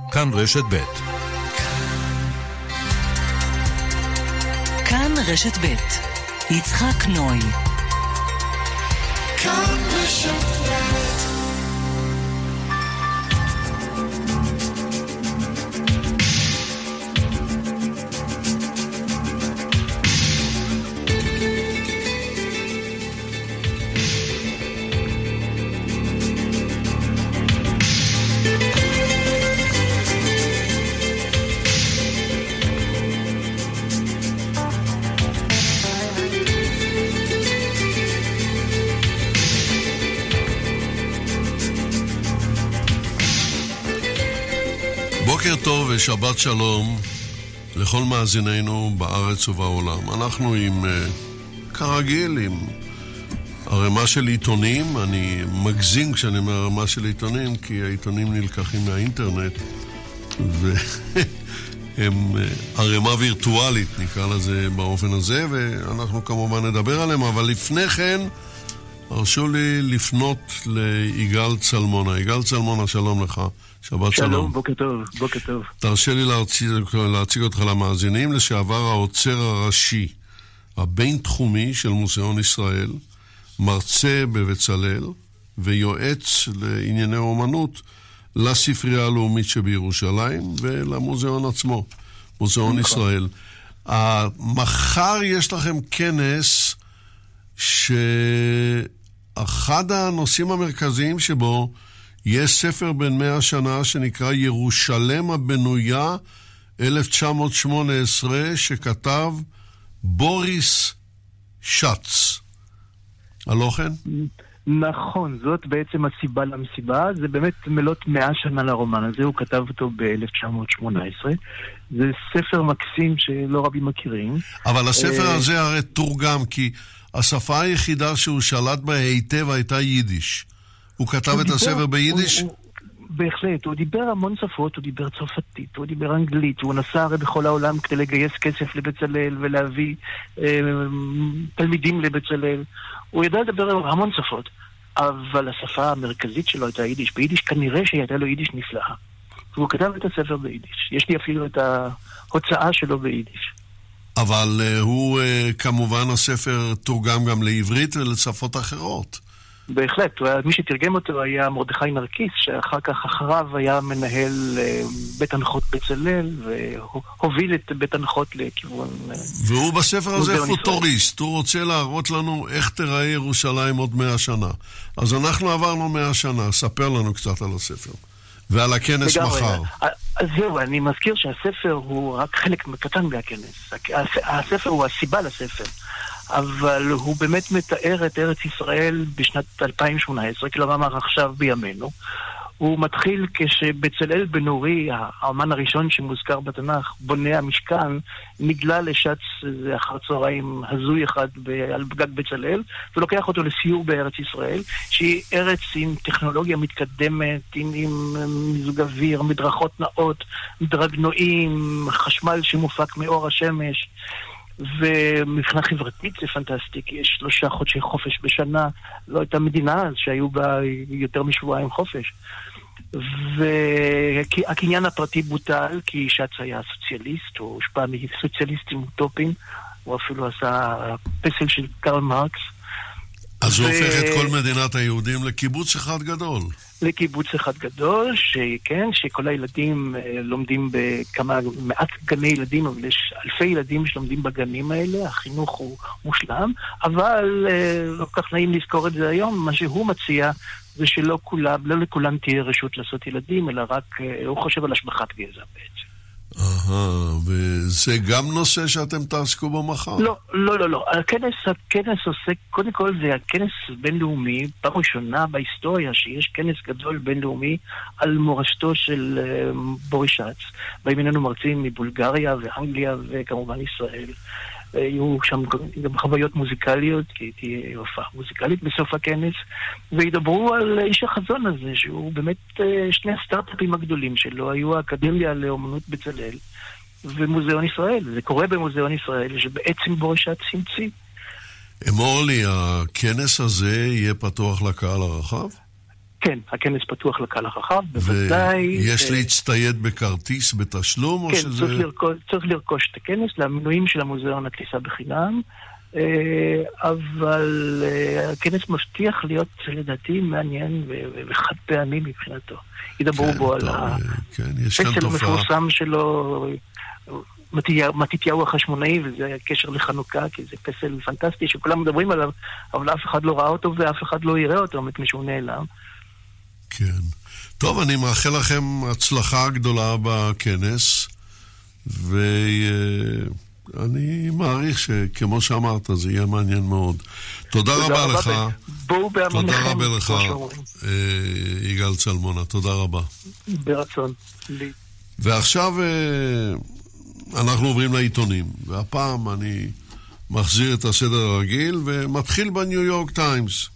כאן רשת ב'. כאן רשת ב'. יצחק נוי. כאן רשת ב'. בוקר טוב ושבת שלום לכל מאזינינו בארץ ובעולם. אנחנו כרגיל עם הרמה של עיתונים. אני מגזים כשאני אומר הרמה של עיתונים, כי העיתונים נלקחים מהאינטרנט והם הרמה וירטואלית, נקרא לזה באופן הזה, ואנחנו כמובן נדבר עליהם. אבל לפני כן הרשו לי לפנות ליגאל צלמונה. יגאל צלמונה, שלום לך. שבת שלום. שלום, בוקר טוב, בוקר טוב. תרשה לי להציג אותך למאזינים. לשעבר העוצר הראשי הבינתחומי של מוזיאון ישראל, מרצה בבצלאל ויועץ לענייני אומנות לספרייה הלאומית שבירושלים ולמוזיאון עצמו, מוזיאון ישראל. מחר יש לכם כנס שאחד הנושאים המרכזיים שבו יש ספר בן 100 שנה שנקרא ירושלם הבנויה 1918, שכתב בוריס שץ. הלא כן? נכון, זאת בעצם הסיבה למסיבה. זה באמת מלאת 100 שנה לרומן הזה, הוא כתב אותו ב-1918. זה ספר מקסים שלא רבים מכירים. אבל הספר הזה הרי תורגם, כי השפה היחידה שהוא שלט בה היטב הייתה יידיש. הוא כתב את הספר ביידיש? בהחלט, הוא דיבר המון שפות, הוא דיבר צרפתית, הוא דיבר אנגלית, הוא נסע הרי בכל העולם כדי לגייס כסף לבצלאל ולהביא תלמידים לבצלאל. הוא ידע לדבר המון שפות, אבל השפה המרכזית שלו הייתה יידיש. ביידיש כנראה שהייתה לו יידיש נפלאה. והוא כתב את הספר ביידיש. יש לי אפילו את ההוצאה שלו ביידיש. אבל הוא, כמובן, הספר תורגם גם לעברית ולשפות אחרות. בהחלט, מי שתרגם אותו היה מרדכי נרקיס, שאחר כך אחריו היה מנהל בית הנחות בצלאל, והוביל את בית הנחות לכיוון... והוא בספר הזה פוטוריסט, הוא רוצה להראות לנו איך תראה ירושלים עוד 100 שנה. אז אנחנו עברנו 100 שנה, ספר לנו קצת על הספר, ועל הכנס מחר. אז זהו, אני מזכיר שהספר הוא רק חלק קטן מהכנס. הספר הוא הסיבה לספר. אבל הוא באמת מתאר את ארץ ישראל בשנת 2018, כלומר עכשיו בימינו. הוא מתחיל כשבצלאל בן אורי, האמן הראשון שמוזכר בתנ"ך, בונה המשכן, נגלה לשץ אחר צהריים הזוי אחד על גג בצלאל, ולוקח אותו לסיור בארץ ישראל, שהיא ארץ עם טכנולוגיה מתקדמת, עם מיזוג אוויר, מדרכות נאות, מדרגנועים, חשמל שמופק מאור השמש, ומבחינה חברתית זה פנטסטי, כי יש 3 חודשי חופש בשנה, לא הייתה מדינה אז שהיו בה יותר משבועיים חופש. והקניין הפרטי בוטל, כי שץ היה סוציאליסט, הוא הושפע מסוציאליסטים אוטופיים, הוא אפילו עשה פסל של קרל מרקס. אז הוא הופך את כל מדינת היהודים לקיבוץ אחד גדול. לקיבוץ אחד גדול, שכן, שכל הילדים לומדים מעט גני ילדים, אבל יש אלפי ילדים שלומדים בגנים האלה, החינוך הוא מושלם, אבל לא כך נעים לזכור את זה היום. מה שהוא מציע זה שלא לכולם תהיה רשות לעשות ילדים, אלא רק הוא חושב על השבחת גזע בעצם. וזה גם נושא שאתם תעסקו בו מחר? לא. הכנס עוסק, קודם כל זה הכנס בינלאומי, פעם ראשונה בהיסטוריה שיש כנס גדול בינלאומי על מורשתו של בוריס שץ. באים אלינו מרצים מבולגריה ואנגליה וכמובן ישראל. יהיו שם גם חוויות מוזיקליות, כי תהיה הופעה מוזיקלית בסוף הכנס, וידברו על איש החזון הזה, שהוא באמת שני הסטארט-אפים הגדולים שלו, היו האקדמיה לאומנות בצלאל ומוזיאון ישראל. זה קורה במוזיאון ישראל, שבעצם בוריס שץ המציא. אמור לי, הכנס הזה יהיה פתוח לקהל הרחב? כן, הכנס פתוח לקהל הרחב, בוודאי. ויש להצטייד בכרטיס בתשלום? או כן, שזה... צריך לרכוש את הכנס, למנויים של המוזיאון הכניסה בחינם, אבל הכנס מבטיח להיות לדעתי מעניין וחד פעמי מבחינתו. ידברו בו על הפסל המפורסם שלו, מתתיהו החשמונאי, וזה הקשר לחנוכה, כי זה פסל פנטסטי שכולם מדברים עליו, אבל אף אחד לא ראה אותו ואף אחד לא יראה אותו, מפני שהוא נעלם. כן. טוב, אני מאחל לכם הצלחה גדולה בכנס, ואני מעריך שכמו שאמרת, זה יהיה מעניין מאוד. תודה רבה לך. תודה רבה לך, יגאל צלמונה. תודה רבה. ברצון. ועכשיו אנחנו עוברים לעיתונים, והפעם אני מחזיר את הסדר הרגיל ומתחיל בניו יורק טיימס.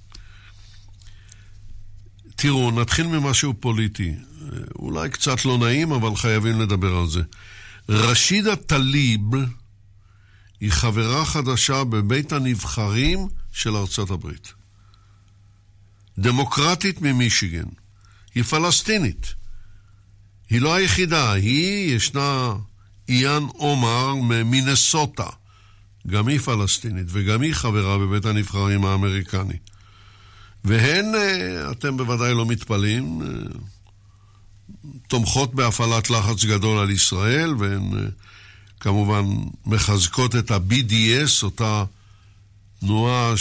תראו, נתחיל ממשהו פוליטי, אולי קצת לא נעים, אבל חייבים לדבר על זה. רשידה טליב היא חברה חדשה בבית הנבחרים של ארצות הברית. דמוקרטית ממישיגן. היא פלסטינית. היא לא היחידה, ישנה איאן עומר ממינסוטה. גם היא פלסטינית וגם היא חברה בבית הנבחרים האמריקני. והן, אתם בוודאי לא מתפלאים, תומכות בהפעלת לחץ גדול על ישראל, והן כמובן מחזקות את ה-BDS, אותה תנועה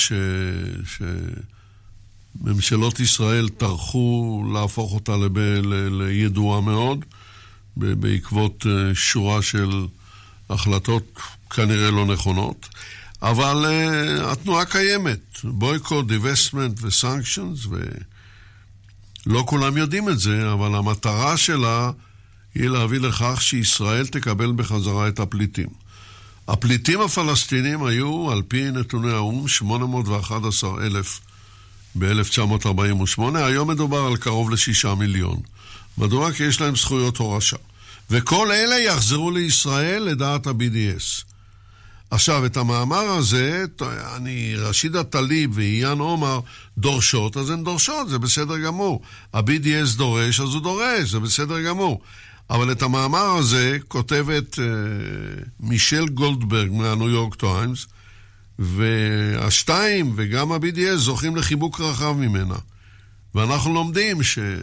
שממשלות ישראל טרחו להפוך אותה לידועה מאוד, בעקבות שורה של החלטות כנראה לא נכונות. אבל התנועה קיימת, boycott, divestment ו-sanctions, ולא כולם יודעים את זה, אבל המטרה שלה היא להביא לכך שישראל תקבל בחזרה את הפליטים. הפליטים הפלסטינים היו, על פי נתוני האו"ם, 811,000 ב-1948, היום מדובר על קרוב ל6 מיליון. מדוע? כי יש להם זכויות הורשה. וכל אלה יחזרו לישראל לדעת ה-BDS. עכשיו, את המאמר הזה, רשידה טליב ואיאן עומר דורשות, אז הן דורשות, זה בסדר גמור. ה-BDS דורש, אז הוא דורש, זה בסדר גמור. אבל את המאמר הזה כותבת מישל גולדברג מהניו יורק טיימס, והשתיים וגם ה-BDS זוכים לחיבוק רחב ממנה. ואנחנו לומדים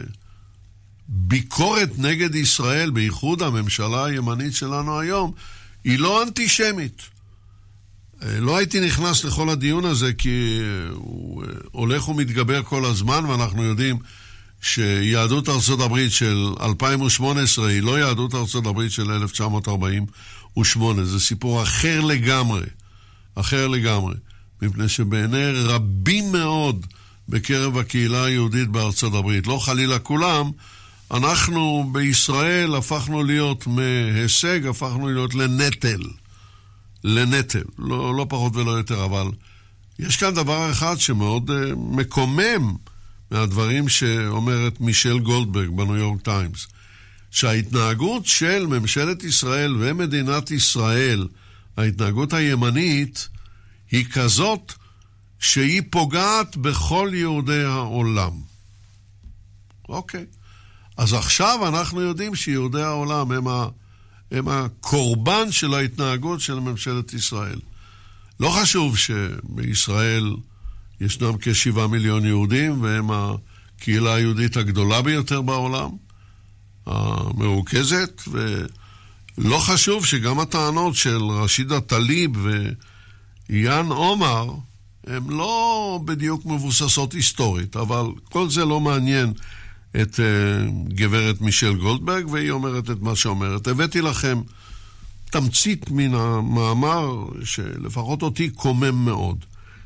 שביקורת נגד ישראל, בייחוד הממשלה הימנית שלנו היום, היא לא אנטישמית. לא הייתי נכנס לכל הדיון הזה, כי הוא הולך ומתגבר כל הזמן, ואנחנו יודעים שיהדות ארצות הברית של 2018 היא לא יהדות ארצות הברית של 1948. זה סיפור אחר לגמרי. אחר לגמרי. מפני שבעיני רבים מאוד בקרב הקהילה היהודית בארצות הברית, לא חלילה כולם, אנחנו בישראל הפכנו להיות מהישג, הפכנו להיות לנטל. לנטל, לא פחות ולא יותר, אבל יש כאן דבר אחד שמאוד מקומם מהדברים שאומרת מישל גולדברג בניו יורק טיימס, שההתנהגות של ממשלת ישראל ומדינת ישראל, ההתנהגות הימנית, היא כזאת שהיא פוגעת בכל יהודי העולם. אוקיי. אז עכשיו אנחנו יודעים שיהודי העולם הם הקורבן של ההתנהגות של ממשלת ישראל. לא חשוב שבישראל ישנם כ7 מיליון יהודים, והם הקהילה היהודית הגדולה ביותר בעולם, המרוכזת, ולא חשוב שגם הטענות של רשידה טליב ואיאן עומר, הן לא בדיוק מבוססות היסטורית, אבל כל זה לא מעניין את גברת מישל גולדברג, והיא אומרת את מה שאומרת. הבאתי לכם תמצית מן המאמר שלפחות אותי קומם מאוד.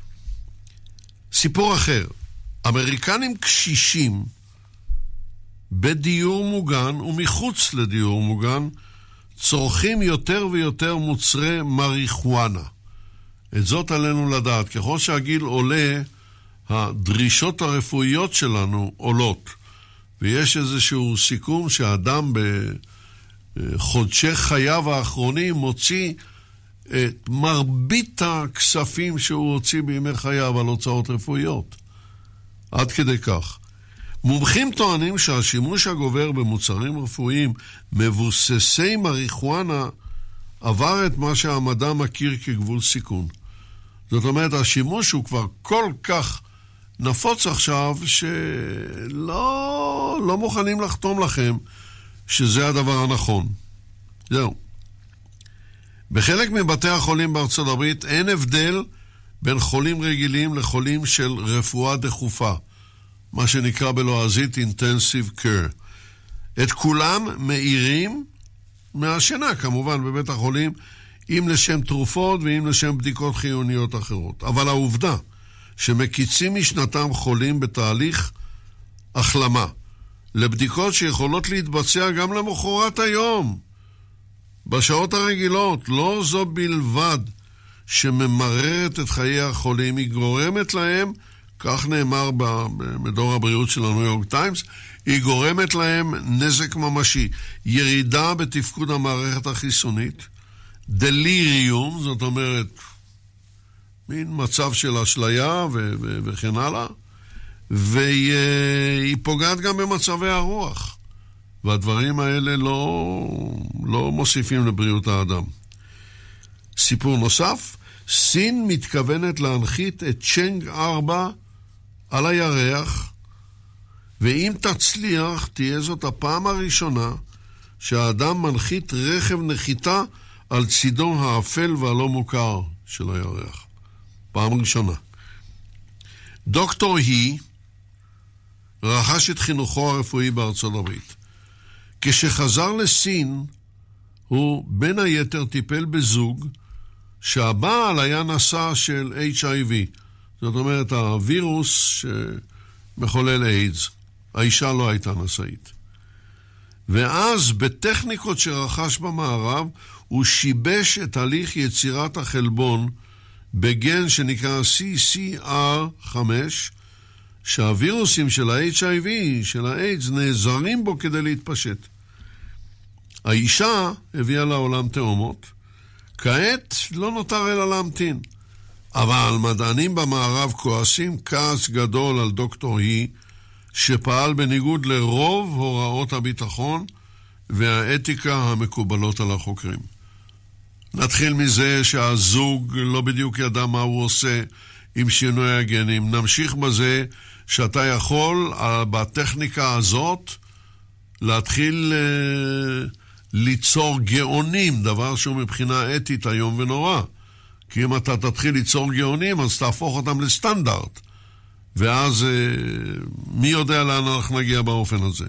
סיפור אחר, אמריקנים קשישים בדיור מוגן ומחוץ לדיור מוגן צורכים יותר ויותר מוצרי מריחואנה. את זאת עלינו לדעת. ככל שהגיל עולה, הדרישות הרפואיות שלנו עולות. ויש איזשהו סיכום שהאדם בחודשי חייו האחרונים מוציא את מרבית הכספים שהוא הוציא בימי חייו על הוצאות רפואיות. עד כדי כך. מומחים טוענים שהשימוש הגובר במוצרים רפואיים מבוססי מריחואנה עבר את מה שהמדע מכיר כגבול סיכון. זאת אומרת, השימוש הוא כבר כל כך נפוץ עכשיו שלא מוכנים לחתום לכם שזה הדבר הנכון. זהו. בחלק מבתי החולים בארצות הברית אין הבדל בין חולים רגילים לחולים של רפואה דחופה, מה שנקרא בלועזית intensive care. את כולם מאירים מהשינה, כמובן, בבית החולים, אם לשם תרופות ואם לשם בדיקות חיוניות אחרות. אבל העובדה שמקיצים משנתם חולים בתהליך החלמה, לבדיקות שיכולות להתבצע גם למחרת היום, בשעות הרגילות, לא זו בלבד שממררת את חיי החולים, היא גורמת להם, כך נאמר במדור הבריאות של הניו יורק טיימס, היא גורמת להם נזק ממשי, ירידה בתפקוד המערכת החיסונית, דליריום, זאת אומרת, מין מצב של אשליה וכן הלאה, והיא פוגעת גם במצבי הרוח, והדברים האלה לא מוסיפים לבריאות האדם. סיפור נוסף, סין מתכוונת להנחית את צ'נג 4 על הירח, ואם תצליח, תהיה זאת הפעם הראשונה שהאדם מנחית רכב נחיתה על צידו האפל והלא מוכר של הירח. פעם ראשונה. דוקטור היא רכש את חינוכו הרפואי בארצות הברית. כשחזר לסין, הוא בין היתר טיפל בזוג שהבעל היה נשא של HIV, זאת אומרת הווירוס שמחולל איידס. האישה לא הייתה נשאית. ואז בטכניקות שרכש במערב הוא שיבש את הליך יצירת החלבון בגן שנקרא CCR5, שהווירוסים של ה-HIV, של האיידס, נעזרים בו כדי להתפשט. האישה הביאה לעולם תאומות, כעת לא נותר אלא להמתין. אבל מדענים במערב כועסים כעס גדול על דוקטור היא, שפעל בניגוד לרוב הוראות הביטחון והאתיקה המקובלות על החוקרים. נתחיל מזה שהזוג לא בדיוק ידע מה הוא עושה עם שינוי הגנים. נמשיך בזה שאתה יכול בטכניקה הזאת להתחיל ליצור גאונים, דבר שהוא מבחינה אתית היום ונורא. כי אם אתה תתחיל ליצור גאונים, אז תהפוך אותם לסטנדרט. ואז מי יודע לאן אנחנו נגיע באופן הזה.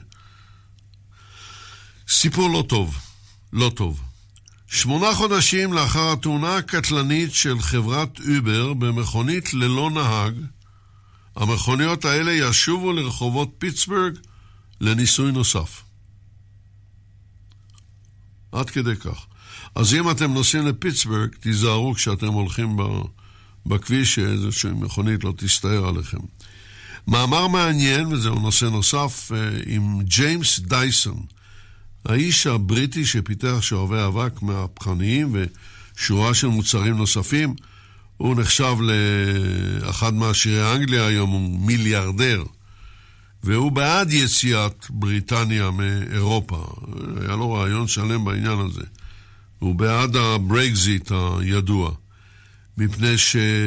סיפור לא טוב. 8 חודשים לאחר התאונה הקטלנית של חברת אובר במכונית ללא נהג, המכוניות האלה ישובו לרחובות פיטסבורג לניסוי נוסף. עד כדי כך. אז אם אתם נוסעים לפיטסבורג, תיזהרו כשאתם הולכים בכביש, שאיזושהי מכונית לא תסתער עליכם. מאמר מעניין, וזהו נושא נוסף, עם ג'יימס דייסון, האיש הבריטי שפיתח שואבי אבק מהפכניים ושורה של מוצרים נוספים. הוא נחשב לאחד מעשירי אנגליה, היום הוא מיליארדר, והוא בעד יציאת בריטניה מאירופה. היה לו רעיון שלם בעניין הזה. הוא בעד הברקזיט הידוע, מפני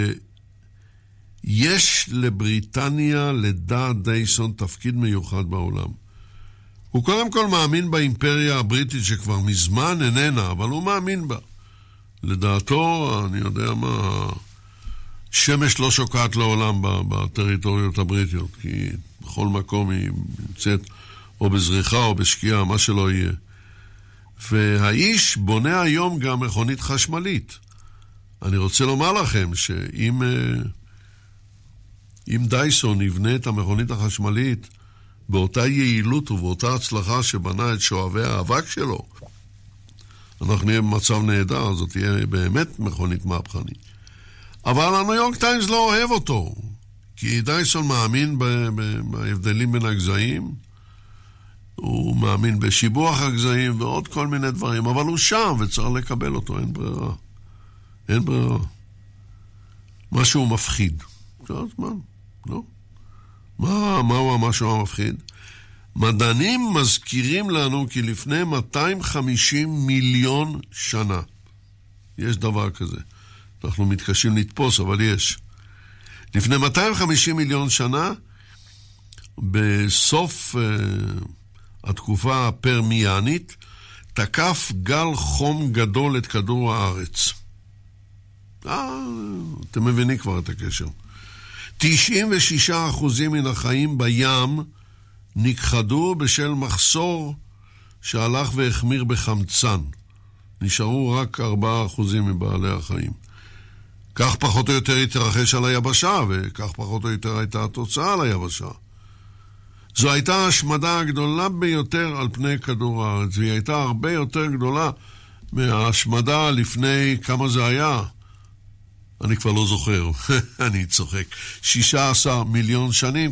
שיש לבריטניה, לדעת דייסון, תפקיד מיוחד בעולם. הוא קודם כל מאמין באימפריה הבריטית שכבר מזמן איננה, אבל הוא מאמין בה. לדעתו, אני יודע מה, שמש לא שוקעת לעולם בטריטוריות הבריטיות, כי בכל מקום היא נמצאת או בזריחה או בשקיעה, מה שלא יהיה. והאיש בונה היום גם מכונית חשמלית. אני רוצה לומר לכם שאם דייסון יבנה את המכונית החשמלית באותה יעילות ובאותה הצלחה שבנה את שואבי האבק שלו, אנחנו נהיה במצב נהדר, זאת תהיה באמת מכונית מהפכנית. אבל הניו יורק טיימס לא אוהב אותו, כי דייסון מאמין בהבדלים בין הגזעים, הוא מאמין בשיבוח הגזעים ועוד כל מיני דברים, אבל הוא שם וצריך לקבל אותו, אין ברירה. אין ברירה. משהו מפחיד. כל הזמן, לא? מהו המשהו המפחיד? מדענים מזכירים לנו כי לפני 250 מיליון שנה, יש דבר כזה, אנחנו מתקשים לתפוס, אבל יש. לפני 250 מיליון שנה, בסוף התקופה הפרמיאנית, תקף גל חום גדול את כדור הארץ. אתם מבינים כבר את הקשר. 96% מן החיים בים נכחדו בשל מחסור שהלך והחמיר בחמצן. נשארו רק 4% מבעלי החיים. כך פחות או יותר התרחש על היבשה, וכך פחות או יותר הייתה התוצאה על היבשה. זו הייתה ההשמדה הגדולה ביותר על פני כדור הארץ, והיא הייתה הרבה יותר גדולה מההשמדה לפני כמה זה היה. אני כבר לא זוכר, אני צוחק. 16 מיליון שנים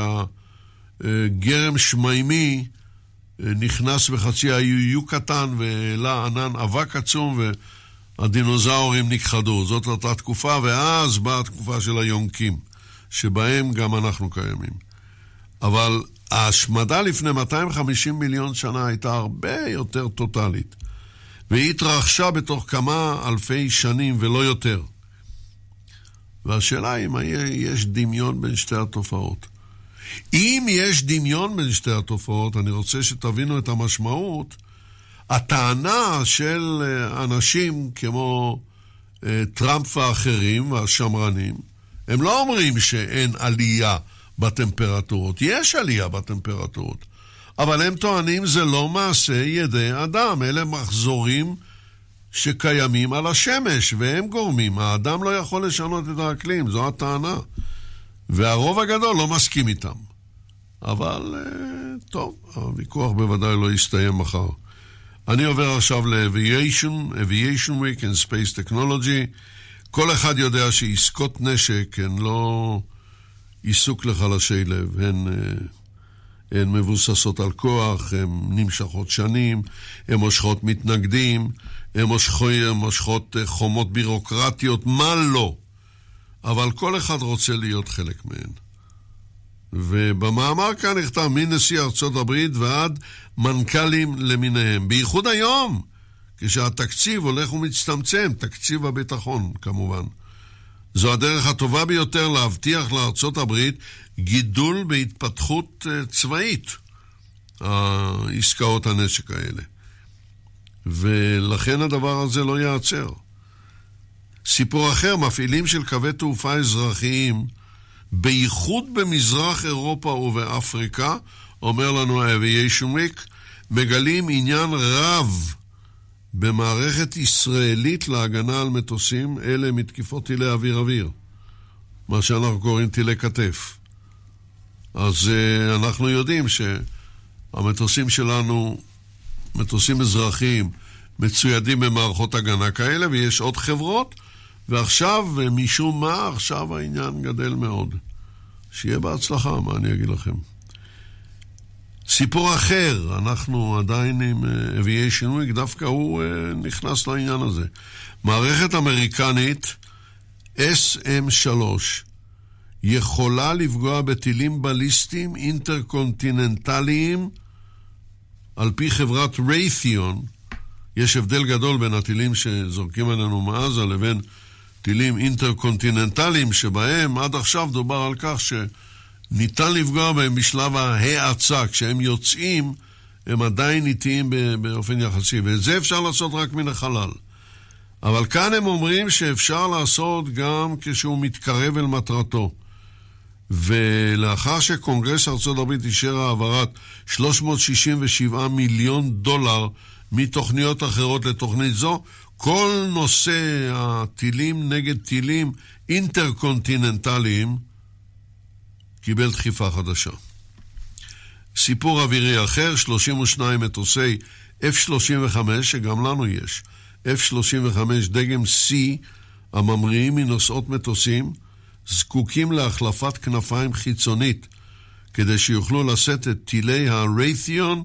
כשהגרם שמימי נכנס בחצי האי יוקטן והעלה ענן אבק עצום והדינוזאורים נכחדו. זאת אותה תקופה, ואז באה התקופה של היונקים, שבהם גם אנחנו קיימים. אבל ההשמדה לפני 250 מיליון שנה הייתה הרבה יותר טוטלית, והיא התרחשה בתוך כמה אלפי שנים ולא יותר. והשאלה היא, מה יש דמיון בין שתי התופעות? אם יש דמיון בין שתי התופעות, אני רוצה שתבינו את המשמעות. הטענה של אנשים כמו טראמפ ואחרים והשמרנים, הם לא אומרים שאין עלייה בטמפרטורות. יש עלייה בטמפרטורות, אבל הם טוענים זה לא מעשה ידי אדם, אלה מחזורים שקיימים על השמש, והם גורמים. האדם לא יכול לשנות את האקלים, זו הטענה. והרוב הגדול לא מסכים איתם. אבל, טוב, הוויכוח בוודאי לא יסתיים מחר. אני עובר עכשיו ל-Aviation Week and Space Technology. כל אחד יודע שעסקות נשק הן לא עיסוק לחלשי לב, הן מבוססות על כוח, הן נמשכות שנים, הן מושכות מתנגדים, הן מושכות חומות בירוקרטיות, מה לא? אבל כל אחד רוצה להיות חלק מהן. ובמאמר כאן נכתב מנשיא ארצות הברית ועד מנכ"לים למיניהם. בייחוד היום, כשהתקציב הולך ומצטמצם, תקציב הביטחון כמובן. זו הדרך הטובה ביותר להבטיח לארצות הברית גידול בהתפתחות צבאית, העסקאות הנשק האלה. ולכן הדבר הזה לא יעצר. סיפור אחר, מפעילים של קווי תעופה אזרחיים, בייחוד במזרח אירופה ובאפריקה, אומר לנו ה-Aviation Week, מגלים עניין רב במערכת ישראלית להגנה על מטוסים אלה מתקיפות טילי אוויר, מה שאנחנו קוראים טילי כתף. אז אנחנו יודעים שהמטוסים שלנו, מטוסים אזרחיים, מצוידים במערכות הגנה כאלה, ויש עוד חברות, ועכשיו, משום מה, עכשיו העניין גדל מאוד. שיהיה בהצלחה, מה אני אגיד לכם. סיפור אחר, אנחנו עדיין עם Aviation Week, דווקא הוא נכנס לעניין הזה. מערכת אמריקנית SM3 יכולה לפגוע בטילים בליסטיים אינטרקונטיננטליים על פי חברת ריית'יון. יש הבדל גדול בין הטילים שזורקים עלינו מעזה לבין טילים אינטרקונטיננטליים שבהם עד עכשיו דובר על כך שניתן לפגוע בהם בשלב ההאצה. כשהם יוצאים הם עדיין איטיים באופן יחסי, ואת זה אפשר לעשות רק מן החלל. אבל כאן הם אומרים שאפשר לעשות גם כשהוא מתקרב אל מטרתו. ולאחר שקונגרס ארצות הברית אישר העברת $367 מיליון מתוכניות אחרות לתוכנית זו, כל נושא הטילים נגד טילים אינטרקונטיננטליים קיבל דחיפה חדשה. סיפור אווירי אחר, 32 מטוסי F-35, שגם לנו יש, F-35 דגם C, הממריאים מנוסעות מטוסים, זקוקים להחלפת כנפיים חיצונית, כדי שיוכלו לשאת את טילי הריית'יון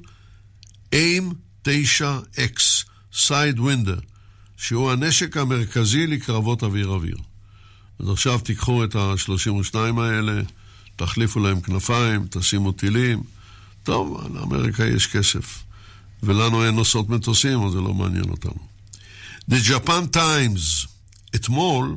AIM-9X, Sidewinder, שהוא הנשק המרכזי לקרבות אוויר-אוויר. אז עכשיו תיקחו את ה-32 האלה, תחליפו להם כנפיים, תשימו טילים. טוב, לאמריקה יש כסף. ולנו אין נוסעות מטוסים, אז זה לא מעניין אותנו. The Japan Times, אתמול,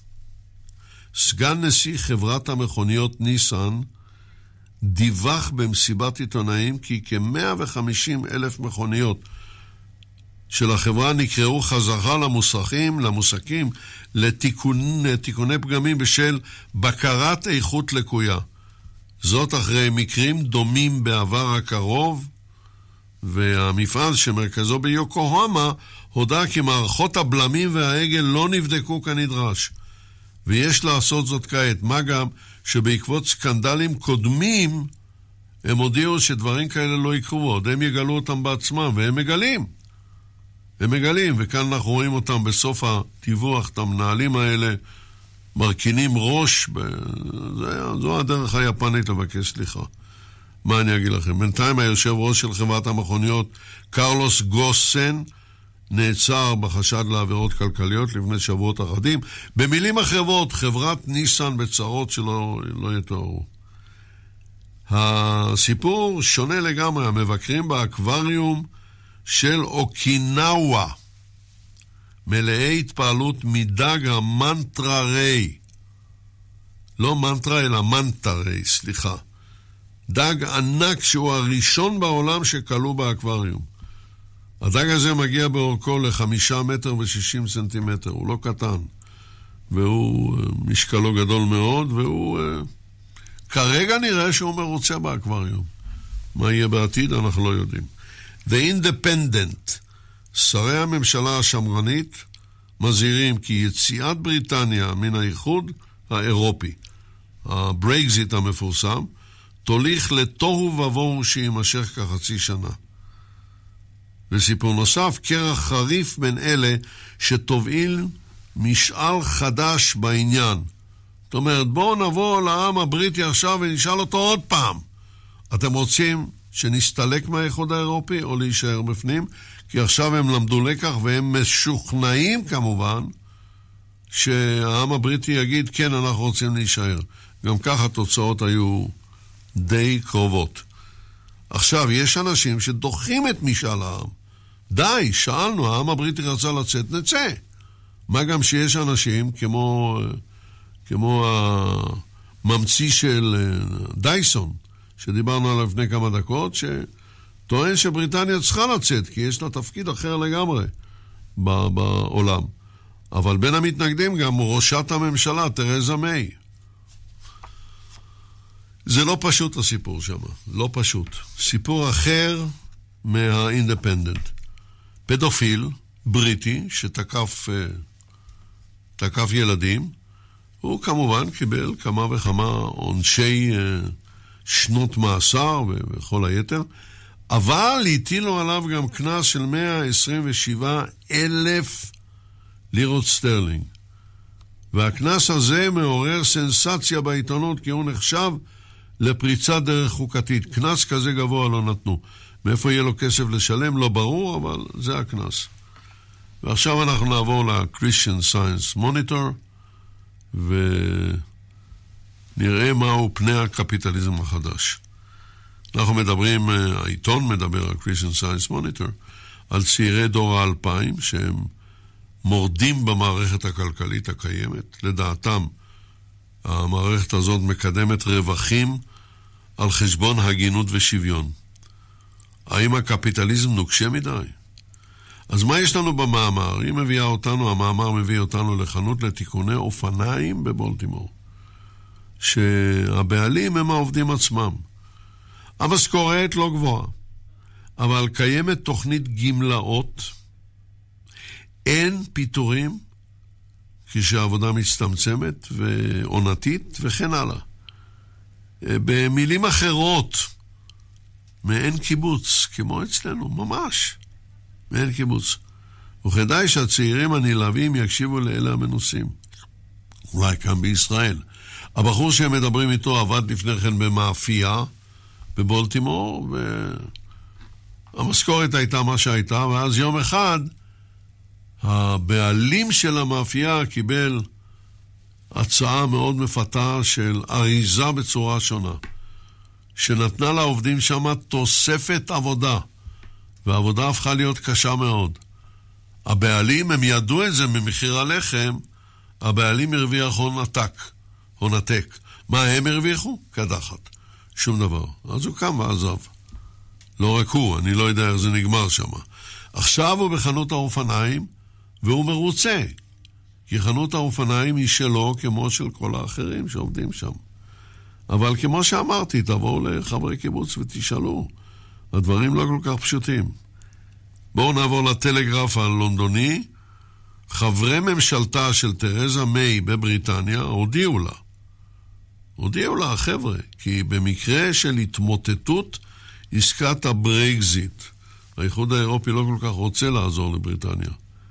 סגן נשיא חברת המכוניות ניסן, דיווח במסיבת עיתונאים כי כ-150,000 מכוניות של החברה נקראו חזרה למוסקים לתיקוני פגמים בשל בקרת איכות לקויה. זאת אחרי מקרים דומים בעבר הקרוב, והמפעל שמרכזו ביוקוהמה הודע כי מערכות הבלמים והעגל לא נבדקו כנדרש. ויש לעשות זאת כעת, מה גם שבעקבות סקנדלים קודמים הם הודיעו שדברים כאלה לא יקרו, עוד הם יגלו אותם בעצמם, והם מגלים. הם מגלים, וכאן אנחנו רואים אותם בסוף הטיווח, את המנהלים האלה מרכינים ראש, זו הדרך היפנית לבקש סליחה. מה אני אגיד לכם? בינתיים היושב ראש של חברת המכוניות, קרלוס גוסן, נעצר בחשד לעבירות כלכליות לפני שבועות אחדים. במילים אחרות, חברת ניסן בצרות שלא יתוארו. הסיפור שונה לגמרי. המבקרים באקווריום של אוקינאווה מלאי התפעלות מדג המנטרה ריי. לא מנטרה אלא מנטה ריי, סליחה. דג ענק שהוא הראשון בעולם שקלו באקווריום. הדג הזה מגיע באורכו ל5 מטר ו60 סנטימטר, הוא לא קטן. והוא משקלו גדול מאוד, והוא כרגע נראה שהוא מרוצה באקווריום. מה יהיה בעתיד אנחנו לא יודעים. The Independent, שרי הממשלה השמרנית, מזהירים כי יציאת בריטניה מן האיחוד האירופי, הברקזיט המפורסם, תוליך לתוהו ובוהו שימשך כחצי שנה. וסיפור נוסף, קרח חריף בין אלה שתובעים משאל חדש בעניין. זאת אומרת, בואו נבוא לעם הבריטי עכשיו ונשאל אותו עוד פעם. אתם רוצים שנסתלק מהאיחוד האירופי או להישאר בפנים? כי עכשיו הם למדו לקח והם משוכנעים כמובן שהעם הבריטי יגיד כן, אנחנו רוצים להישאר. גם כך התוצאות היו די קרובות. עכשיו, יש אנשים שדוחים את משאל העם. די, שאלנו, העם הבריטי רצה לצאת, נצא. מה גם שיש אנשים כמו הממציא של דייסון, שדיברנו עליו לפני כמה דקות, שטוען שבריטניה צריכה לצאת, כי יש לה תפקיד אחר לגמרי בעולם. אבל בין המתנגדים גם ראשת הממשלה, תרזה מיי. זה לא פשוט הסיפור שם, לא פשוט. סיפור אחר מהאינדפנדנט. פדופיל בריטי שתקף ילדים, הוא כמובן קיבל כמה וכמה עונשי שנות מאסר וכל היתר, אבל הטילו עליו גם קנס של 127,000 לירות סטרלינג. והקנס הזה מעורר סנסציה בעיתונות, כי הוא נחשב לפריצת דרך חוקתית. קנס כזה גבוה לא נתנו. מאיפה יהיה לו כסף לשלם? לא ברור, אבל זה הקנס. ועכשיו אנחנו נעבור ל-Christian Science Monitor, ונראה מהו פני הקפיטליזם החדש. אנחנו מדברים, העיתון מדבר, ה-Christian Science Monitor, על צעירי דור ה-2000, שהם מורדים במערכת הכלכלית הקיימת. לדעתם, המערכת הזאת מקדמת רווחים על חשבון הגינות ושוויון. האם הקפיטליזם נוקשה מדי? אז מה יש לנו במאמר? המאמר מביא אותנו לחנות לתיקוני אופניים בבולטימור, שהבעלים הם העובדים עצמם. המשכורת לא גבוהה, אבל קיימת תוכנית גמלאות, אין פיטורים כשהעבודה מצטמצמת ועונתית וכן הלאה. במילים אחרות, מעין קיבוץ, כמו אצלנו, ממש, מעין קיבוץ. וכדאי שהצעירים הנלהבים יקשיבו לאלה המנוסים. אולי כאן בישראל. הבחור שהם מדברים איתו עבד לפני כן במאפייה, בבולטימור, והמשכורת הייתה מה שהייתה, ואז יום אחד, הבעלים של המאפייה קיבל הצעה מאוד מפתה של אריזה בצורה שונה, שנתנה לעובדים שם תוספת עבודה, והעבודה הפכה להיות קשה מאוד. הבעלים, הם ידעו את זה ממחיר הלחם, הבעלים הרוויח הון עתק. מה הם הרוויחו? קדחת. שום דבר. אז הוא קם ועזב. לא רק הוא, אני לא יודע איך זה נגמר שם. עכשיו הוא בחנות האופניים, והוא מרוצה. כי חנות האופניים היא שלו כמו של כל האחרים שעובדים שם. אבל כמו שאמרתי, תבואו לחברי קיבוץ ותשאלו. הדברים לא כל כך פשוטים. בואו נעבור לטלגרף הלונדוני. חברי ממשלתה של תרזה מיי בבריטניה הודיעו לה, חבר'ה, כי במקרה של התמוטטות עסקת הברקזיט, האיחוד האירופי לא כל כך רוצה לעזור לבריטניה.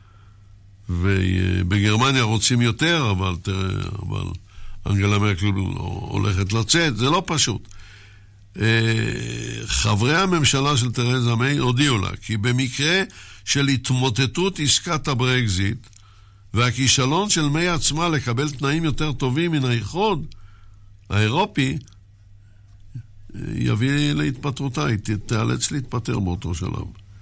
ובגרמניה רוצים יותר, אבל אנגלה מרקל הולכת לצאת, זה לא פשוט. חברי הממשלה של תרזה מיי הודיעו לה, כי במקרה של התמוטטות עסקת הברקזיט, והכישלון של מיי עצמה לקבל תנאים יותר טובים מן האיחוד האירופי, יביא להתפטרותה, היא תיאלץ להתפטר באותו שלב.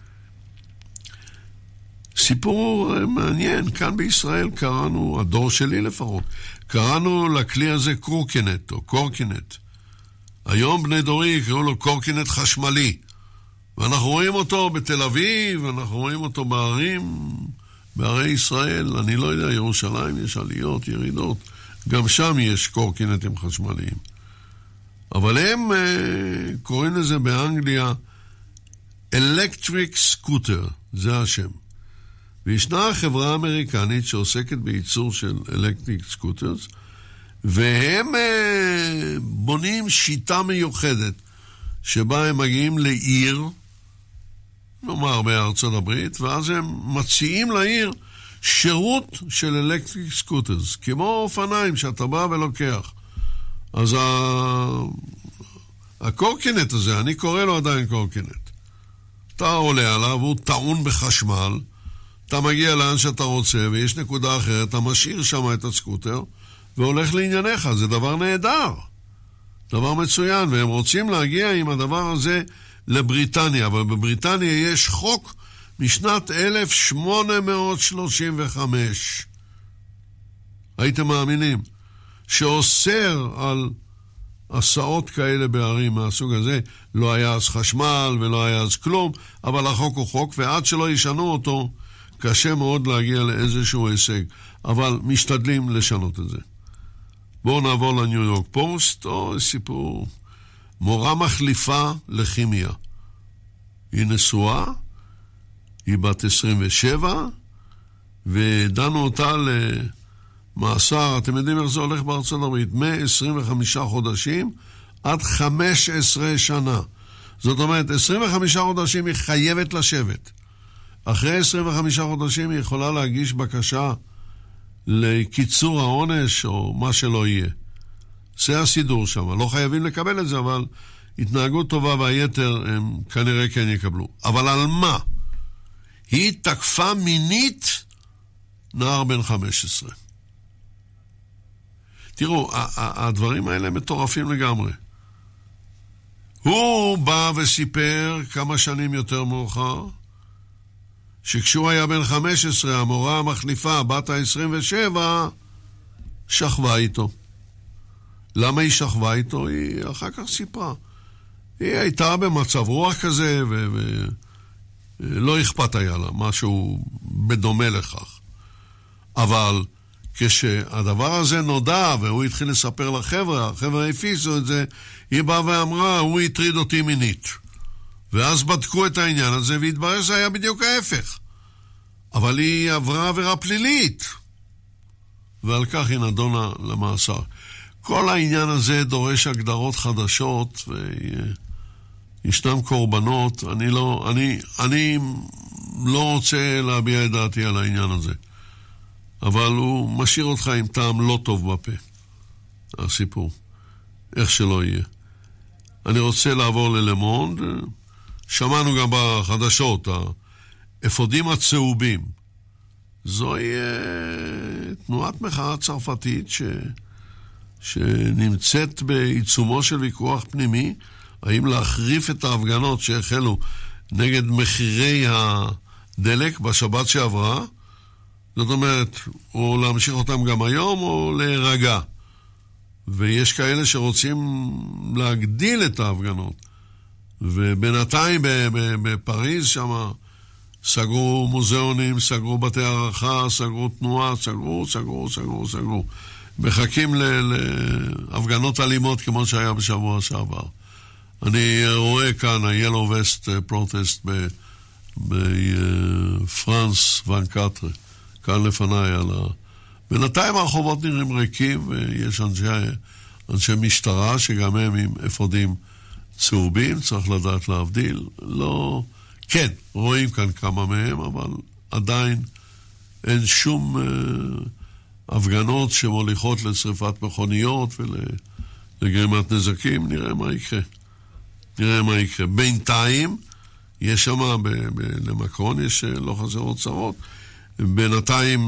סיפור מעניין, כאן בישראל קראנו, הדור שלי לפחות, קראנו לכלי הזה קורקינט או קורקינט. היום בני דורי יקראו לו קורקינט חשמלי. ואנחנו רואים אותו בתל אביב, אנחנו רואים אותו בערי ישראל, אני לא יודע, ירושלים יש עליות, ירידות, גם שם יש קורקינטים חשמליים. אבל הם קוראים לזה באנגליה electric scooter, זה השם. וישנה חברה האמריקנית שעוסקת בייצור של electric scooters, והם בונים שיטה מיוחדת, שבה הם מגיעים לעיר, נאמר בארצות הברית, ואז הם מציעים לעיר שירות של אלקטריק סקוטרס, כמו אופניים שאתה בא ולוקח. אז הקורקינט הזה, אני קורא לו עדיין קורקינט. אתה עולה עליו, הוא טעון בחשמל, אתה מגיע לאן שאתה רוצה, ויש נקודה אחרת, אתה משאיר שם את הסקוטר, והולך לענייניך. זה דבר נהדר. דבר מצוין, והם רוצים להגיע עם הדבר הזה לבריטניה, אבל בבריטניה יש חוק משנת 1835. הייתם מאמינים? שאוסר על הסעות כאלה בערים מהסוג הזה. לא היה אז חשמל ולא היה אז כלום, אבל החוק הוא חוק, ועד שלא ישנו אותו, קשה מאוד להגיע לאיזשהו הישג. אבל משתדלים לשנות את זה. בואו נעבור לניו יורק פוסט, או סיפור. מורה מחליפה לכימיה. היא נשואה, היא בת 27, ודנו אותה למאסר, אתם יודעים איך זה הולך בארצות הברית, 125 חודשים עד 15 שנה. זאת אומרת, 25 חודשים היא חייבת לשבת. אחרי 25 חודשים היא יכולה להגיש בקשה לקיצור העונש או מה שלא יהיה. זה הסידור שם. לא חייבים לקבל את זה, אבל התנהגות טובה והיתר הם כנראה כן יקבלו. אבל על מה? היא תקפה מינית נער בן 15. תראו, הדברים האלה מטורפים לגמרי. הוא בא וסיפר כמה שנים יותר מאוחר, שכשהוא היה בן 15, המורה המחליפה, בת ה-27, שכבה איתו. למה היא שכבה איתו? היא אחר כך סיפרה. היא הייתה במצב רוח כזה, ולא אכפת היה לה, משהו בדומה לכך. אבל כשהדבר הזה נודע, והוא התחיל לספר לחבר'ה, החבר'ה הפיסו את זה, היא באה ואמרה, הוא הטריד אותי מינית. ואז בדקו את העניין הזה, והתברר שזה היה בדיוק ההפך. אבל היא עברה עבירה פלילית. ועל כך היא נדונה למאסר. כל העניין הזה דורש הגדרות חדשות, וישנם קורבנות. אני לא רוצה להביע את דעתי על העניין הזה. אבל הוא משאיר אותך עם טעם לא טוב בפה. הסיפור. איך שלא יהיה. אני רוצה לעבור ללמונד. שמענו גם בחדשות, האפודים הצהובים. זוהי תנועת מחאה צרפתית שנמצאת בעיצומו של ויכוח פנימי, האם להחריף את ההפגנות שהחלו נגד מחירי הדלק בשבת שעברה, זאת אומרת, או להמשיך אותם גם היום, או להירגע. ויש כאלה שרוצים להגדיל את ההפגנות. ובינתיים בפריז שם סגרו מוזיאונים, סגרו בתי הערכה, סגרו תנועה, סגרו. מחכים להפגנות אלימות כמו שהיה בשבוע שעבר. אני רואה כאן ה-Yellow Vest Protest בפרנס ואן קאטרה, כאן לפניי בינתיים הרחובות נראים ריקים, ויש אנשי משטרה שגם הם עם אפודים צהובים, צריך לדעת להבדיל. לא, כן, רואים כאן כמה מהם, אבל עדיין אין שום הפגנות שמוליכות לשריפת מכוניות ולגרימת נזקים. נראה מה יקרה. בינתיים, יש שם, למקרון יש לא חסרות צרות. בינתיים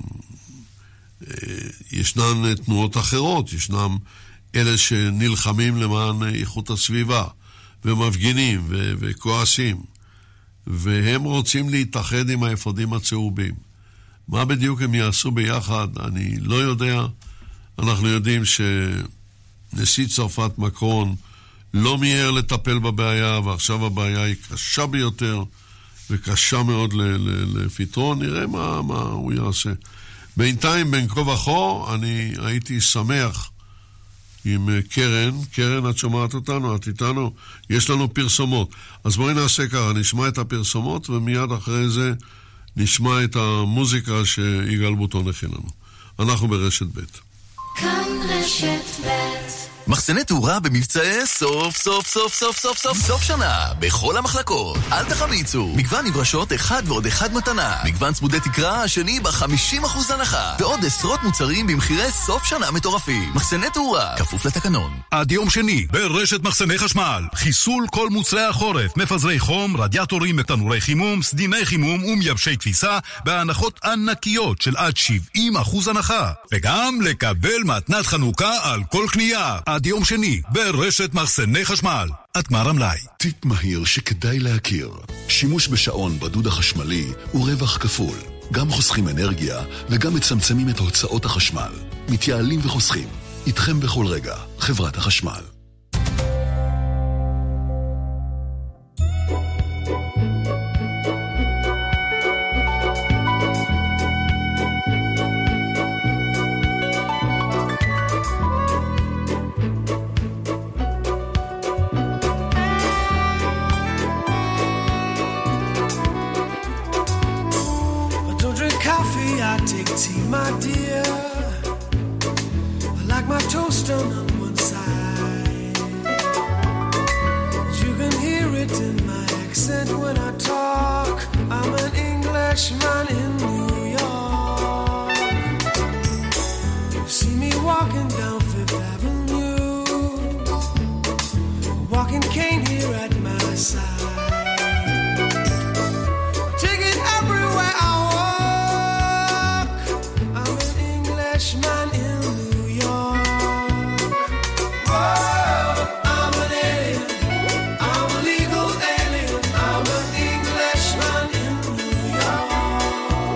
ישנן תנועות אחרות, ישנם אלה שנלחמים למען איכות הסביבה, ומפגינים וכועסים, והם רוצים להתאחד עם האפודים הצהובים. מה בדיוק הם יעשו ביחד, אני לא יודע. אנחנו יודעים שנשיא צרפת מקרון לא מיהר לטפל בבעיה, ועכשיו הבעיה היא קשה ביותר, וקשה מאוד לפתרון. נראה מה הוא יעשה. בינתיים, בין כה וכה, אני הייתי שמח עם קרן, את שומעת אותנו? את איתנו? יש לנו פרסומות. אז בואי נעשה ככה, נשמע את הפרסומות, ומיד אחרי זה נשמע את המוזיקה שיגאל בוטון הכין לנו. אנחנו ברשת ב'. כאן רשת ב'. מחסני תאורה במבצעי סוף שנה בכל המחלקות. אל תחמיצו, מגוון נברשות אחד ועוד אחד מתנה, מגוון צמודי תקרה השני ב50% הנחה, ועוד עשרות מוצרים במחירי סוף שנה מטורפים. מחסני תאורה, כפוף לתקנון. עד יום שני ברשת מחסני חשמל, חיסול כל מוצרי החורף, מפזרי חום, רדיאטורים, תנורי חימום, סדיני חימום ומייבשי תפיסה בהנחות ענקיות של עד 70% הנחה, וגם לקבל מתנת חנוכה על כל קנייה. עד יום שני, ברשת מחסני חשמל. עד גמר המלאי. טיפ מהיר שכדאי להכיר. שימוש בשעון בדוד החשמלי הוא רווח כפול. גם חוסכים אנרגיה וגם מצמצמים את הוצאות החשמל. מתייעלים וחוסכים. איתכם בכל רגע, חברת החשמל. Tea, my dear, I like my toast on one side. You can hear it in my accent when I talk. I'm an Englishman in New York. You see me walking down Fifth Avenue, a walking cane here at my side. Man in New York. Whoa, I'm an alien. I'm a legal alien. I'm an Englishman in New York.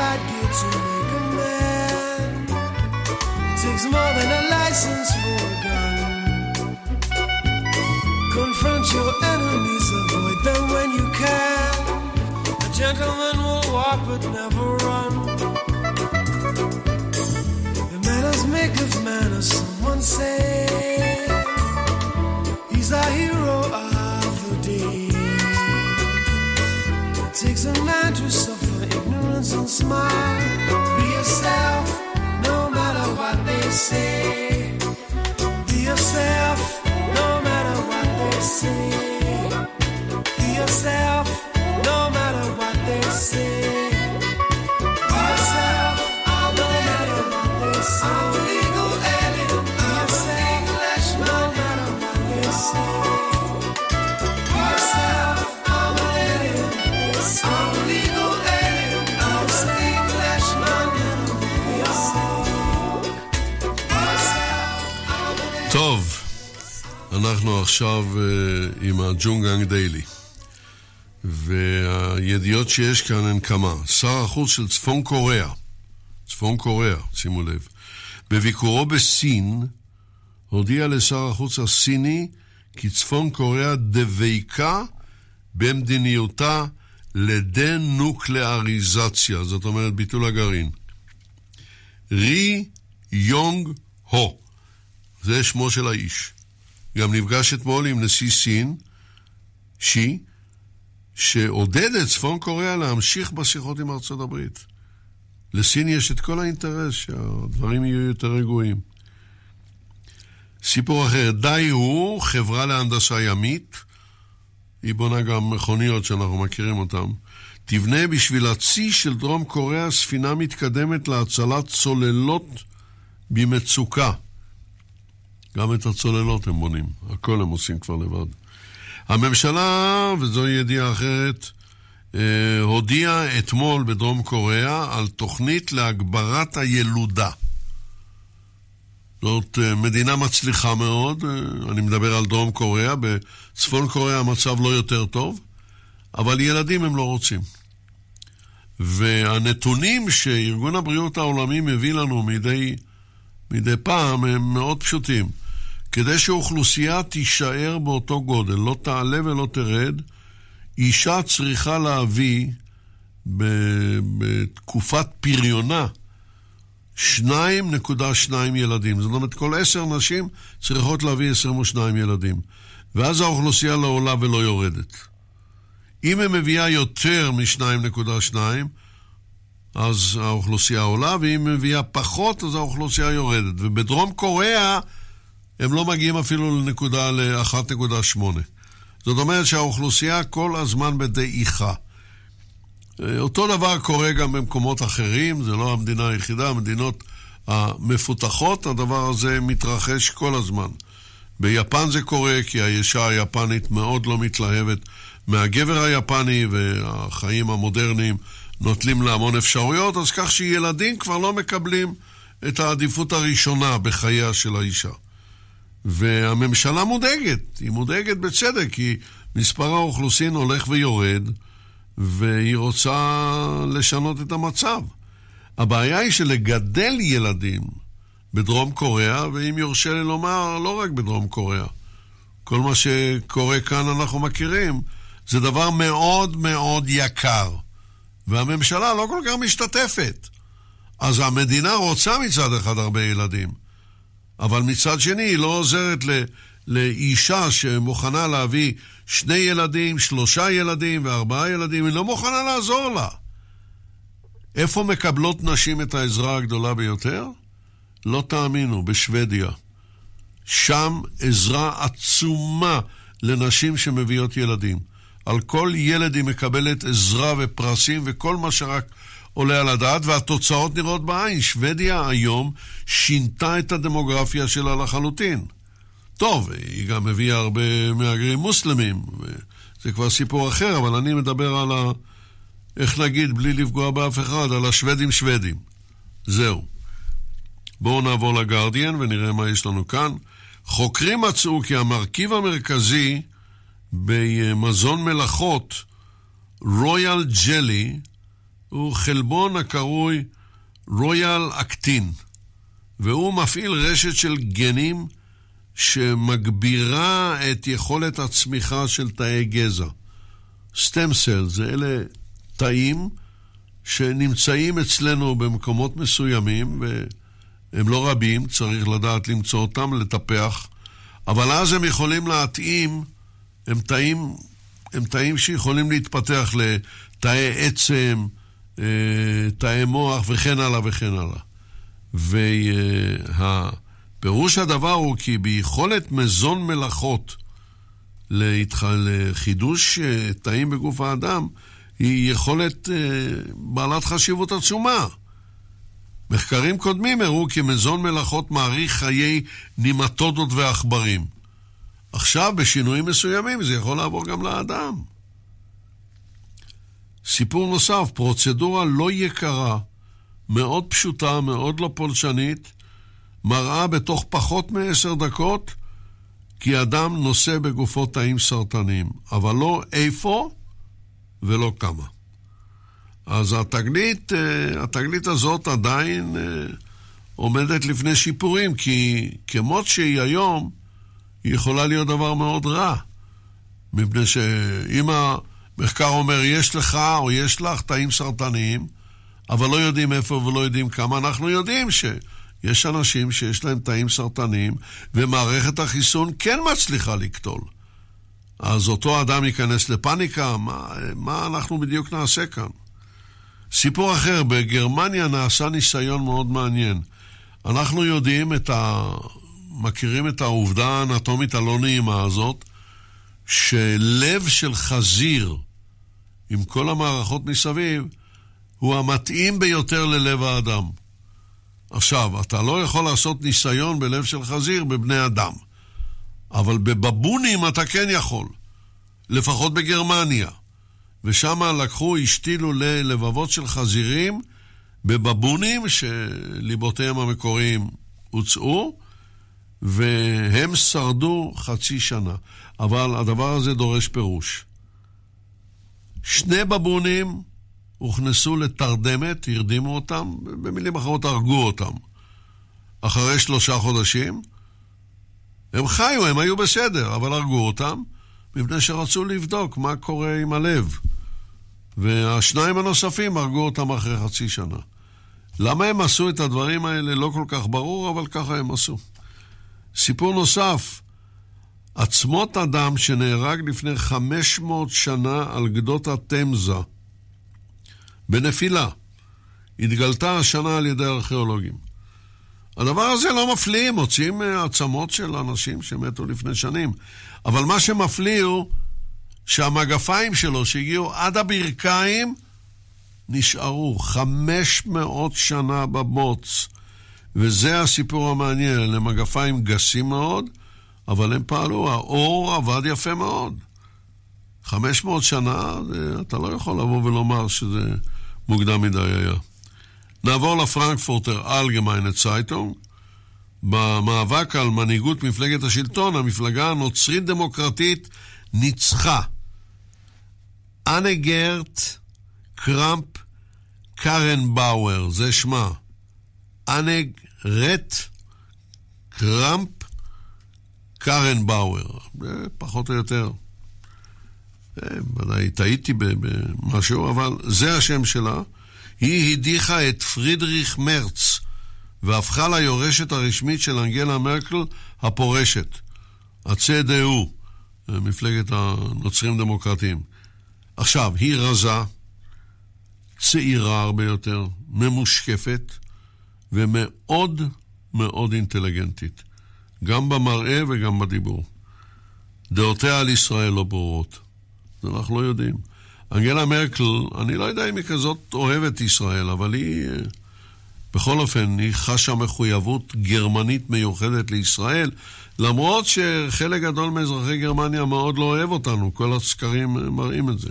combat gear to make a man. It takes more than a license for a gun. Confront your enemies, avoid them when you can. A gentleman will walk but never run. The manners make of manners, someone say. He's a hero of the day. It takes a man to suffer ignorance and smile. Be yourself, no matter what they say. Be yourself, no matter what they say. Be yourself, no matter what they say. Be yourself, no matter what they say. I'm a legal alien. Be yourself, no matter what they say. Be yourself, I'm an alien. I'm a legal alien. I'm a English man. Be yourself. טוב, אנחנו עכשיו עם הג'ונגאנג דיילי, והידיעות שיש כאן הן כמה. שר החוץ של צפון קוריאה, שימו לב, בביקורו בסין, הודיע לשר החוץ הסיני כי צפון קוריאה דביקה במדיניותה לדנוקלאריזציה, זאת אומרת ביטול הגרעין. רי יונג הו, זה שמו של האיש. גם נפגש אתמול עם נשיא סין, שי, שעודד את צפון קוריאה להמשיך בשיחות עם ארצות הברית. לסין יש את כל האינטרס שהדברים יהיו יותר רגועים. סיפור אחר, דאיהו, חברה להנדסה ימית, היא בונה גם מכוניות שאנחנו מכירים אותן, תבנה בשביל הצי של דרום קוריאה ספינה מתקדמת להצלת צוללות במצוקה. גם את הצוללות הם בונים, הכל הם עושים כבר לבד. הממשלה, וזו ידיעה אחרת, הודיעה אתמול בדרום קוריאה על תוכנית להגברת הילודה. זאת מדינה מצליחה מאוד, אני מדבר על דרום קוריאה, בצפון קוריאה המצב לא יותר טוב, אבל ילדים הם לא רוצים. והנתונים שארגון הבריאות העולמי מביא לנו מדי פעם הם מאוד פשוטים. כדי שאוכלוסייה תישאר באותו גודל, לא תעלה ולא תרד, אישה צריכה להביא בתקופת פריונה 2.2 ילדים. זאת אומרת, כל 10 נשים צריכות להביא 22 ילדים. ואז האוכלוסייה לא עולה ולא יורדת. אם היא מביאה יותר מ-2.2, אז האוכלוסייה עולה, ואם היא מביאה פחות, אז האוכלוסייה יורדת. ובדרום קוריאה הם לא מגיעים אפילו לנקודה ל-1.8. זאת אומרת שהאוכלוסייה כל הזמן בדעיכה. אותו דבר קורה גם במקומות אחרים, זה לא המדינה היחידה, המדינות המפותחות, הדבר הזה מתרחש כל הזמן. ביפן זה קורה כי האישה היפנית מאוד לא מתלהבת מהגבר היפני, והחיים המודרניים נוטלים לה המון אפשרויות, אז כך שילדים כבר לא מקבלים את העדיפות הראשונה בחייה של האישה. והממשלה מודאגת, היא מודאגת בצדק, כי מספר האוכלוסין הולך ויורד, והיא רוצה לשנות את המצב. הבעיה היא שלגדל ילדים בדרום קוריאה, ואם יורשה לי לומר, לא רק בדרום קוריאה, כל מה שקורה כאן אנחנו מכירים, זה דבר מאוד מאוד יקר, והממשלה לא כל כך משתתפת. אז המדינה רוצה מצד אחד הרבה ילדים, אבל מצד שני היא לא עוזרת לאישה שמוכנה להביא 2 ילדים, 3 ילדים ו4 ילדים, היא לא מוכנה לעזור לה. איפה מקבלות נשים את העזרה הגדולה ביותר? לא תאמינו, בשוודיה. שם עזרה עצומה לנשים שמביאות ילדים. על כל ילד היא מקבלת עזרה ופרסים וכל מה שרק עולה על הדעת, והתוצאות נראות בעין. שוודיה היום שינתה את הדמוגרפיה שלה לחלוטין. טוב, היא גם הביאה הרבה מהגרים מוסלמים, וזה כבר סיפור אחר, אבל אני מדבר על איך נגיד, בלי לפגוע באף אחד, על השוודים. זהו. בואו נעבור לגרדיאן ונראה מה יש לנו כאן. חוקרים מצאו כי המרכיב המרכזי במזון מלאכות, רויאל ג'לי, הוא חלבון הקרוי רויאל אקטין, והוא מפעיל רשת של גנים שמגבירה את יכולת הצמיחה של תאי גזע. סטם סל, זה אלה תאים שנמצאים אצלנו במקומות מסוימים, והם לא רבים, צריך לדעת למצוא אותם, לטפח, אבל אז הם יכולים להתאים, הם תאים שיכולים להתפתח לתאי עצם, תאי מוח וכן הלאה וכן הלאה. והפירוש הדבר הוא כי ביכולת מזון מלאכות לחידוש תאים בגוף האדם, היא יכולת בעלת חשיבות עצומה. מחקרים קודמים הראו כי מזון מלאכות מעריך חיי נימטודות ועכברים. עכשיו, בשינויים מסוימים, זה יכול לעבור גם לאדם. סיפור נוסף, פרוצדורה לא יקרה, מאוד פשוטה, מאוד לא פולשנית, מראה בתוך פחות מ10 דקות, כי אדם נושא בגופו תאים סרטניים, אבל לא איפה ולא כמה. אז התגלית הזאת עדיין עומדת לפני שיפורים, כי כמות שהיא היום, היא יכולה להיות דבר מאוד רע. מפני שאם המחקר אומר, יש לך או יש לך תאים סרטניים, אבל לא יודעים איפה ולא יודעים כמה, אנחנו יודעים שיש אנשים שיש להם תאים סרטניים, ומערכת החיסון כן מצליחה לקטול. אז אותו אדם ייכנס לפניקה, מה אנחנו בדיוק נעשה כאן? סיפור אחר, בגרמניה נעשה ניסיון מאוד מעניין. אנחנו יודעים מכירים את העובדה האנטומית הלא נעימה הזאת, שלב של חזיר, עם כל המערכות מסביב, הוא המתאים ביותר ללב האדם. עכשיו, אתה לא יכול לעשות ניסיון בלב של חזיר בבני אדם, אבל בבבונים אתה כן יכול, לפחות בגרמניה. ושם השתילו ללבבות של חזירים בבבונים שליבותיהם המקוריים הוצאו, והם שרדו 0.5 שנה. אבל הדבר הזה דורש פירוש. 2 בבונים הוכנסו לתרדמת, הרדימו אותם, במילים אחרות הרגו אותם. אחרי 3 חודשים, הם חיו, הם היו בסדר, אבל הרגו אותם, מפני שרצו לבדוק מה קורה עם הלב. והשניים הנוספים הרגו אותם אחרי 0.5 שנה. למה הם עשו את הדברים האלה לא כל כך ברור, אבל ככה הם עשו. סיפור נוסף, עצמות אדם שנהרג לפני 500 שנה על גדות התמזה, בנפילה, התגלתה השנה על ידי ארכיאולוגים. הדבר הזה לא מפליא, מוצאים עצמות של אנשים שמתו לפני שנים. אבל מה שמפליא הוא שהמגפיים שלו שהגיעו עד הברכיים נשארו 500 שנה בבוץ. וזה הסיפור המעניין, אלה מגפיים גסים מאוד, אבל הם פעלו, האור עבד יפה מאוד. 500 שנה, אתה לא יכול לבוא ולומר שזה מוקדם מדי היה. נעבור לפרנקפורטר אלגמיינה צייטונג. במאבק על מנהיגות מפלגת השלטון, המפלגה הנוצרית דמוקרטית ניצחה. אנגרט קרמפ קרנבאואר, זה שמה. אנגרט קרמפ קרנבאואר, פחות או יותר. ודאי טעיתי במשהו, אבל זה השם שלה. היא הדיחה את פרידריך מרץ, והפכה ליורשת הרשמית של אנגלה מרקל הפורשת. ה-CDU, מפלגת הנוצרים דמוקרטיים. עכשיו, היא רזה, צעירה הרבה יותר, ממושקפת, ומאוד מאוד אינטליגנטית. גם במראה וגם בדיבור. דעותיה על ישראל לא ברורות. זה אנחנו לא יודעים. אנגלה מרקל, אני לא יודע אם היא כזאת אוהבת ישראל, אבל היא, בכל אופן, היא חשה מחויבות גרמנית מיוחדת לישראל, למרות שחלק גדול מאזרחי גרמניה מאוד לא אוהב אותנו, כל הסקרים מראים את זה.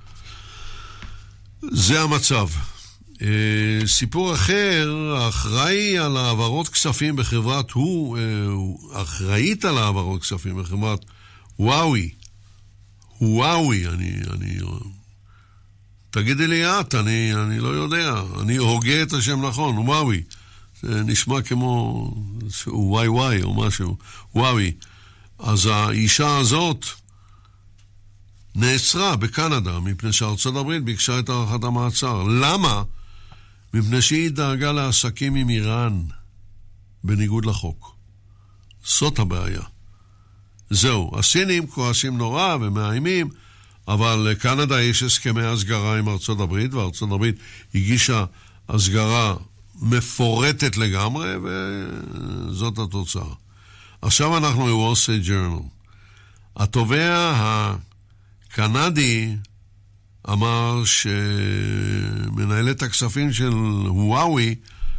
זה המצב. סיפור אחר, האחראי על העברות כספים בחברת אחראית על העברות כספים בחברת וואוי, אני תגידי לי את, אני לא יודע, אני הוגה את השם נכון, וואוי. זה נשמע כמו וואי או משהו, וואוי. אז האישה הזאת נעצרה בקנדה, מפני שארצות הברית ביקשה את הארכת המעצר. למה? מפני שהיא דאגה לעסקים עם איראן, בניגוד לחוק. זאת הבעיה. זהו, הסינים כועסים נורא ומאיימים, אבל לקנדה יש הסכמי הסגרה עם ארצות הברית, וארצות הברית הגישה הסגרה מפורטת לגמרי, וזאת התוצאה. עכשיו אנחנו ל-Wall Street Journal. התובע הקנדי אמר שמנהלת הכספים של וואוי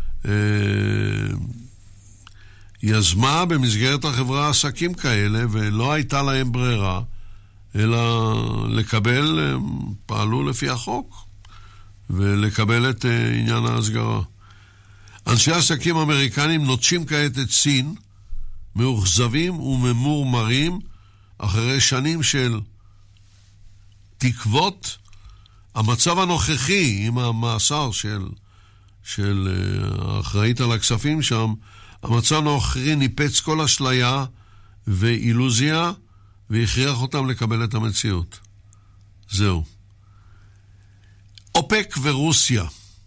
יזמה במסגרת החברה עסקים כאלה, ולא הייתה להם ברירה, אלא לקבל, פעלו לפי החוק, ולקבל את עניין ההסגרה. אנשי עסקים אמריקנים נוטשים כעת את סין, מאוכזבים וממורמרים, אחרי שנים של תקוות. המצב הנוכחי עם המאסר של האחראית על הכספים שם, המצב הנוכחי ניפץ כל אשליה ואילוזיה, והכריח אותם לקבל את המציאות. זהו. אופק ורוסיה.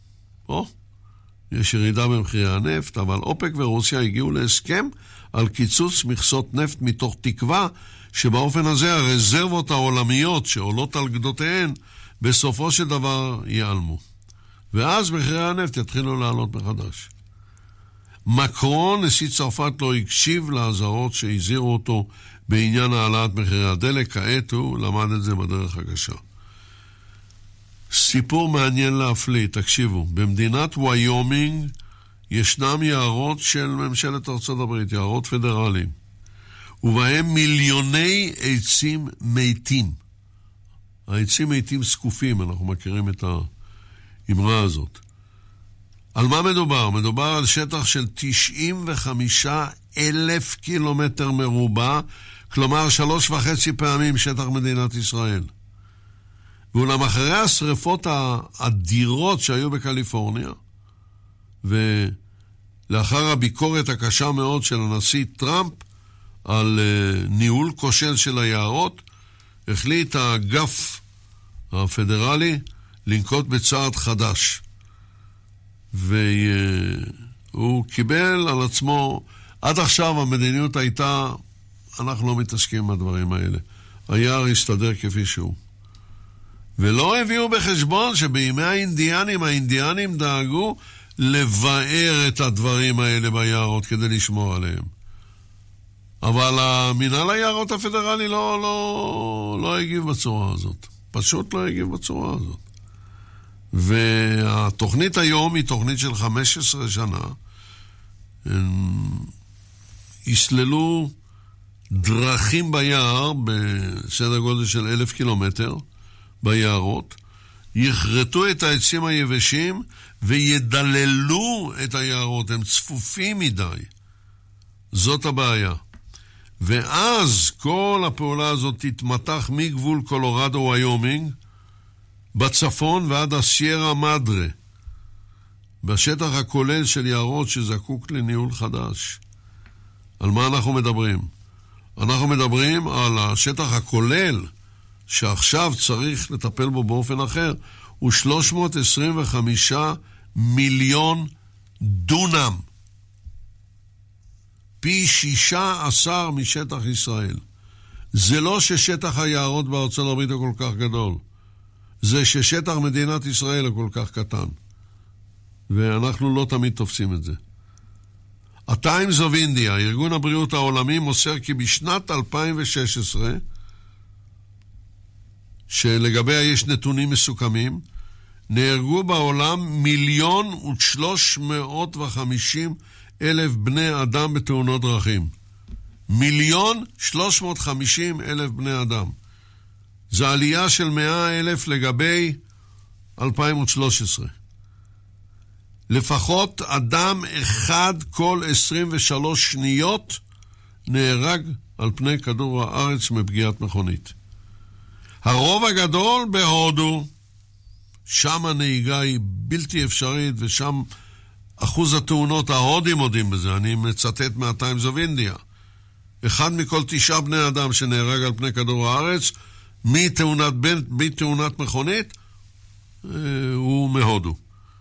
יש ירידה במחירי הנפט, אבל אופק ורוסיה הגיעו להסכם על קיצוץ מכסות נפט מתוך תקווה שבאופן הזה הרזרבות העולמיות שעולות על גדותיהן בסופו של דבר ייעלמו. ואז מחירי הנפט יתחילו לעלות מחדש. מקרון, נשיא צרפת, לא הקשיב להזהרות שהזהירו אותו בעניין העלאת מחירי הדלק. כעת הוא למד את זה בדרך הקשה. סיפור מעניין להפליא, תקשיבו. במדינת ויומינג ישנם יערות של ממשלת ארצות הברית, יערות פדרליים, ובהם מיליוני עצים מתים. העצים מתים סקופים, אנחנו מכירים את האמרה הזאת. על מה מדובר? מדובר על שטח של 95,000 קילומטר מרובע, כלומר 3.5 פעמים שטח מדינת ישראל. ואולם אחרי השריפות האדירות שהיו בקליפורניה, ולאחר הביקורת הקשה מאוד של הנשיא טראמפ על ניהול כושל של היערות, החליט האגף הפדרלי לנקוט בצעד חדש. והוא קיבל על עצמו, עד עכשיו המדיניות הייתה, אנחנו לא מתעסקים בדברים האלה. היער הסתדר כפי שהוא. ולא הביאו בחשבון שבימי האינדיאנים דאגו לבאר את הדברים האלה ביערות כדי לשמור עליהם. אבל המינהל היערות הפדרלי לא הגיב בצורה הזאת. פשוט לא הגיב בצורה הזאת. והתוכנית היום היא תוכנית של 15 שנה. יסללו דרכים ביער בסדר גודל של 1,000 קילומטר ביערות, יחרטו את העצים היבשים וידללו את היערות, הם צפופים מדי. זאת הבעיה. ואז כל הפעולה הזאת תתמתח מגבול קולורדו ויומינג בצפון ועד הסיירה מדרה, בשטח הכולל של יערות שזקוק לניהול חדש. על מה אנחנו מדברים? אנחנו מדברים על השטח הכולל שעכשיו צריך לטפל בו באופן אחר, הוא 325 מיליון דונם. פי 16 משטח ישראל. זה לא ששטח היערות בארצות הברית הוא כל כך גדול. זה ששטח מדינת ישראל הוא כל כך קטן. ואנחנו לא תמיד תופסים את זה. ה-Times of India, ארגון הבריאות העולמי, מוסר כי בשנת 2016, שלגביה יש נתונים מסוכמים, נהרגו בעולם 1,350,000 בני אדם בתאונות דרכים. 1,350,000 בני אדם. זו עלייה של 100,000 לגבי 2013. לפחות אדם אחד כל 23 שניות נהרג על פני כדור הארץ מפגיעת מכונית. הרוב הגדול בהודו, שם הנהיגה היא בלתי אפשרית, ושם אחוז התאונות, ההודים מודים בזה, אני מצטט מהטיימס אוף אינדיה. 1 מכל 9 בני אדם שנהרג על פני כדור הארץ, מתאונת מכונית, הוא מהודו.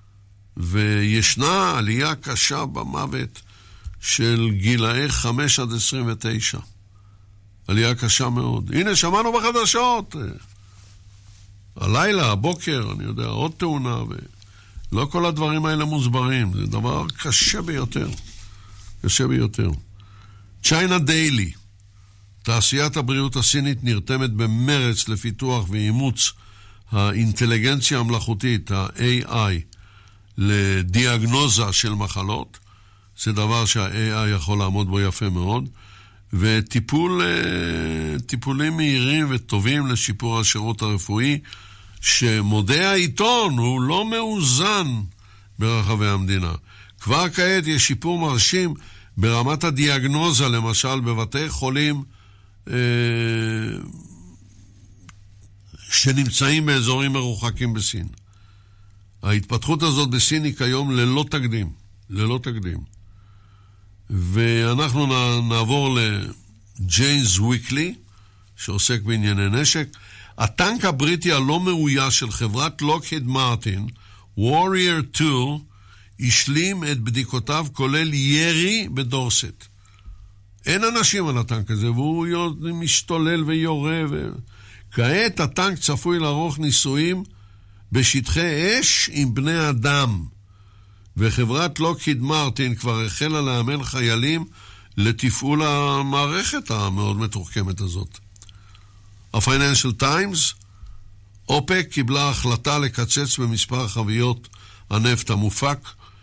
וישנה עלייה קשה במוות של גילאי 5 עד 29. עלייה קשה מאוד. הנה, שמענו בחדשות. הלילה, הבוקר, אני יודע, עוד תאונה, ולא כל הדברים האלה מוסברים. זה דבר קשה ביותר. קשה ביותר. צ'יינה דיילי, תעשיית הבריאות הסינית נרתמת במרץ לפיתוח ואימוץ האינטליגנציה המלאכותית, ה-AI, לדיאגנוזה של מחלות. זה דבר שה-AI יכול לעמוד בו יפה מאוד. וטיפולים מהירים וטובים לשיפור השירות הרפואי, שמודע העיתון הוא לא מאוזן ברחבי המדינה. כבר כעת יש שיפור מרשים ברמת הדיאגנוזה, למשל בבתי חולים שנמצאים באזורים מרוחקים בסין. ההתפתחות הזאת בסין היא כיום ללא תקדים, ללא תקדים. ואנחנו נעבור לג'יינס וויקלי, שעוסק בענייני נשק. הטנק הבריטי הלא מאויש של חברת לוקהיד מרטין, Warrior 2, השלים את בדיקותיו כולל ירי בדורסט. אין אנשים על הטנק הזה, והוא משתולל ויורה. כעת הטנק צפוי לערוך ניסויים בשטחי אש עם בני אדם. וחברת לוקהיד מרטין כבר החלה לאמן חיילים לתפעול המערכת המאוד מתוחכמת הזאת. הפייננשל טיימס, אופק קיבלה החלטה לקצץ במספר חביות הנפט המופק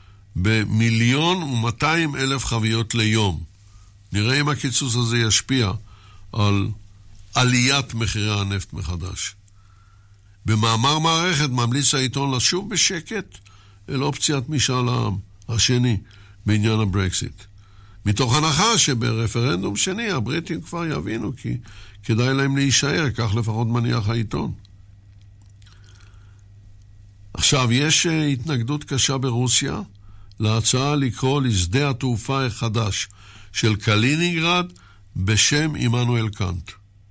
ב1,200,000 חביות ליום. נראה אם הקיצוץ הזה ישפיע על עליית מחירי הנפט מחדש. במאמר מערכת ממליץ העיתון לשוב בשקט אל אופציית משאל העם השני בעניין הברקסיט. מתוך הנחה שברפרנדום שני הבריטים כבר יבינו כי כדאי להם להישאר, כך לפחות מניח העיתון. עכשיו, יש התנגדות קשה ברוסיה להצעה לקרוא לשדה התעופה החדש של קלינינגרד בשם עמנואל קאנט.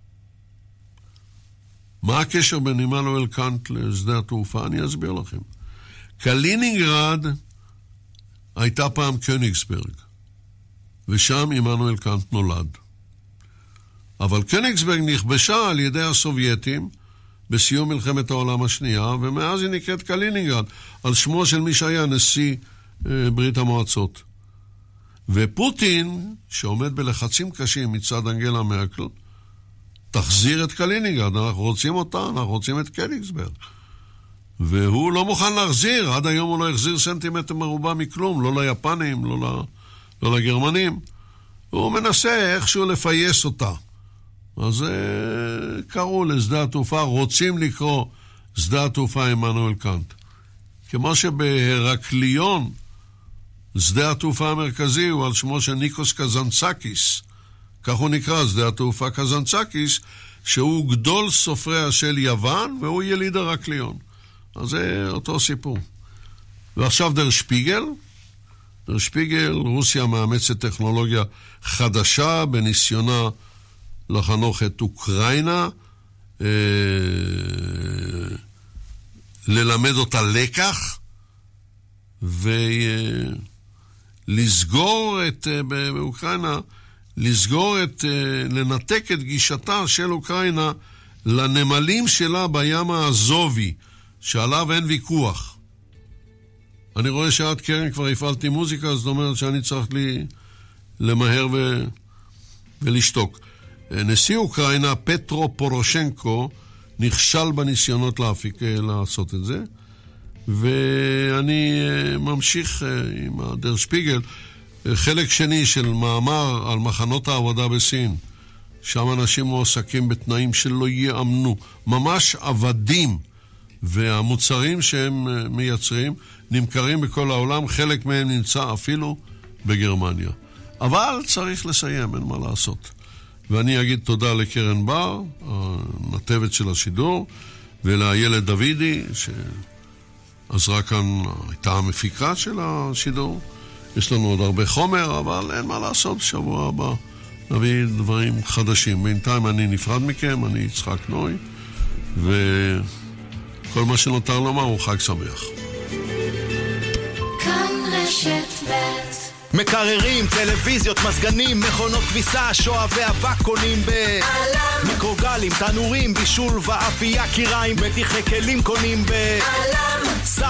מה הקשר בין עמנואל קאנט לשדה התעופה? אני אסביר לכם. קלינינגרד הייתה פעם קוניגסברג, ושם עמנואל קאנט נולד. אבל קוניגסברג נכבשה על ידי הסובייטים בסיום מלחמת העולם השנייה, ומאז היא נקראת קלינינגרד, על שמו של מי שהיה נשיא ברית המועצות. ופוטין, שעומד בלחצים קשים מצד אנגלה מרקל, תחזיר את קלינינגרד, אנחנו רוצים אותה, אנחנו רוצים את קוניגסברג. והוא לא מוכן להחזיר, עד היום הוא לא החזיר סנטימטר מרובע מכלום, לא ליפנים, לא לגרמנים. הוא מנסה איכשהו לפייס אותה. אז קראו לשדה התעופה, רוצים לקרוא שדה התעופה עמנואל קאנט. כמו שבהרקליון, שדה התעופה המרכזי הוא על שמו של ניקוס קזנצקיס. כך הוא נקרא, שדה התעופה קזנצקיס, שהוא גדול סופריה של יוון, והוא יליד הרקליון. אז זה אותו סיפור. ועכשיו דר שפיגל. דר שפיגל, רוסיה מאמצת טכנולוגיה חדשה בניסיונה לחנוך את אוקראינה, ללמד אותה לקח, ולסגור באוקראינה, לנתק את גישתה של אוקראינה לנמלים שלה בים האזובי, שעליו אין ויכוח. אני רואה שעד קרן כבר הפעלתי מוזיקה, זאת אומרת שאני צריך למהר ולשתוק. נשיא אוקראינה, פטרו פורושנקו, נכשל בניסיונות לעשות את זה, ואני ממשיך עם דר שפיגל, חלק שני של מאמר על מחנות העבודה בסין, שם אנשים מועסקים בתנאים שלא יאמנו, ממש עבדים, והמוצרים שהם מייצרים נמכרים בכל העולם, חלק מהם נמצא אפילו בגרמניה. אבל צריך לסיים, אין מה לעשות. ואני אגיד תודה לקרן בר, הנתבת של השידור, ולילד דוידי, עזרה כאן, הייתה המפיקה של השידור. יש לנו עוד הרבה חומר, אבל אין מה לעשות, שבוע הבא נביא דברים חדשים. בינתיים אני נפרד מכם, אני יצחק נוי, וכל מה שנותר לומר הוא חג שמח. כאן רשת ב' מקררים, טלוויזיות, מזגנים, מכונות כביסה, שואבי אבק קונים עלם. מיקרוגלים, תנורים, בישול ואפייה, קיריים, מתיחי כלים קונים עלם.